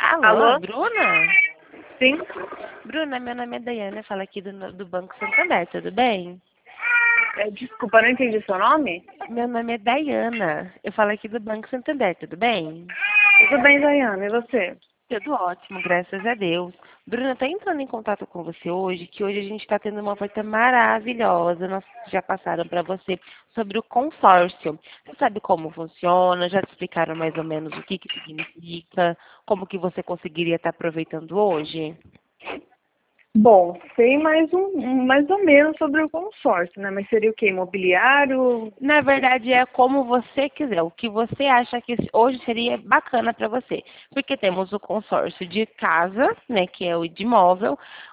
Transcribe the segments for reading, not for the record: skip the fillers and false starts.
Alô, Alô? Bruna? Sim? Bruna, meu nome é Daiane, eu falo aqui do Banco Santander, tudo bem? Desculpa, não entendi seu nome? Meu nome é Daiana, eu falo aqui do Banco Santander, tudo bem? Tudo bem, Daiane, e você? Tudo ótimo, graças a Deus. Bruna, tô entrando em contato com você hoje, que hoje a gente está tendo uma oferta maravilhosa, nós já passaram para você, sobre o consórcio. Você sabe como funciona? Já te explicaram mais ou menos o que significa? Como que você conseguiria estar aproveitando hoje? Bom, sei mais ou menos sobre o consórcio, né? Mas seria o quê? Imobiliário? Na verdade, é como você quiser, o que você acha que hoje seria bacana para você. Porque temos o consórcio de casa, né, que é o de imóvel,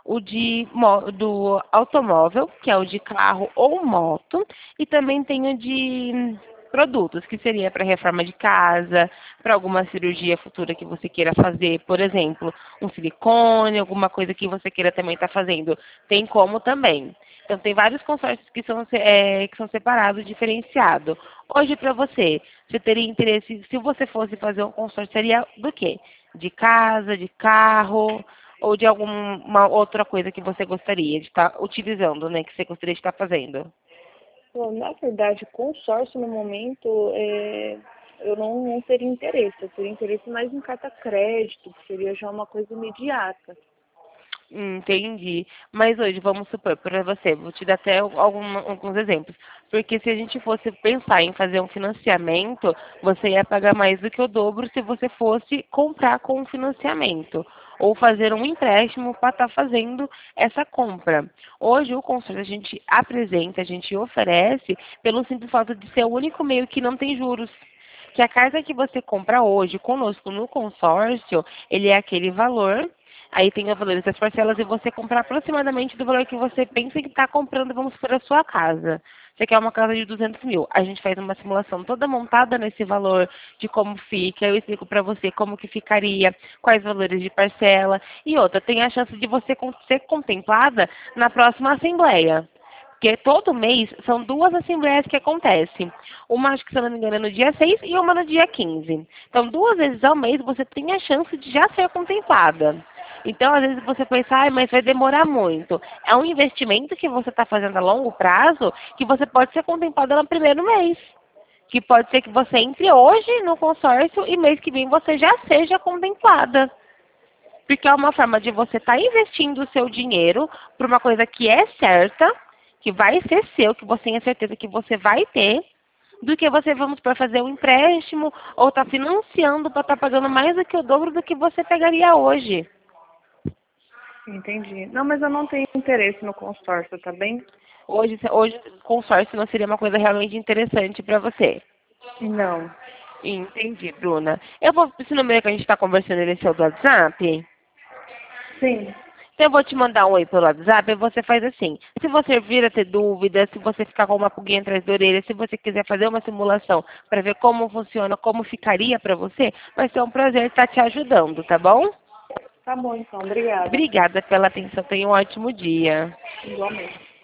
do automóvel, que é o de carro ou moto, e também tem o de produtos, que seria para reforma de casa, para alguma cirurgia futura que você queira fazer, por exemplo, um silicone, alguma coisa que você queira também estar fazendo. Tem como também. Então, tem vários consórcios que são separados, diferenciados. Hoje, para você teria interesse, se você fosse fazer um consórcio, seria do quê? De casa, de carro, ou de alguma outra coisa que você gostaria de estar utilizando, né? Que você gostaria de estar fazendo? Bom, na verdade, consórcio no momento, eu não teria interesse. Eu teria interesse mais em carta crédito, que seria já uma coisa imediata. Entendi. Mas hoje, vamos supor, para você, vou te dar até alguns exemplos. Porque se a gente fosse pensar em fazer um financiamento, você ia pagar mais do que o dobro se você fosse comprar com um financiamento. Ou fazer um empréstimo para estar fazendo essa compra. Hoje, o consórcio a gente apresenta, a gente oferece, pelo simples fato de ser o único meio que não tem juros. Que a casa que você compra hoje conosco no consórcio, ele é aquele valor. Aí tem os valores das parcelas e você comprar aproximadamente do valor que você pensa que está comprando, vamos supor, a sua casa. Você quer uma casa de 200 mil. A gente faz uma simulação toda montada nesse valor de como fica. Eu explico para você como que ficaria, quais valores de parcela. E outra, tem a chance de você ser contemplada na próxima assembleia. Porque todo mês são duas assembleias que acontecem. Uma, acho que se eu não me engano, é no dia 6 e uma no dia 15. Então, duas vezes ao mês você tem a chance de já ser contemplada. Então, às vezes você pensa, ah, mas vai demorar muito. É um investimento que você está fazendo a longo prazo que você pode ser contemplada no primeiro mês. Que pode ser que você entre hoje no consórcio e mês que vem você já seja contemplada. Porque é uma forma de você estar investindo o seu dinheiro para uma coisa que é certa, que vai ser seu, que você tem a certeza que você vai ter, do que você, vamos para fazer um empréstimo ou estar financiando para estar pagando mais do que o dobro do que você pegaria hoje. Entendi. Não, mas eu não tenho interesse no consórcio, tá bem? Hoje consórcio não seria uma coisa realmente interessante para você. Não. Entendi, Bruna. Esse número que a gente está conversando, ele é seu do WhatsApp? Sim. Então eu vou te mandar um oi pelo WhatsApp e você faz assim. Se você vir a ter dúvidas, se você ficar com uma pulguinha atrás da orelha, se você quiser fazer uma simulação para ver como funciona, como ficaria para você, vai ser um prazer estar te ajudando, tá bom? Tá bom, então. Obrigada. Obrigada pela atenção. Tenha um ótimo dia. Igualmente.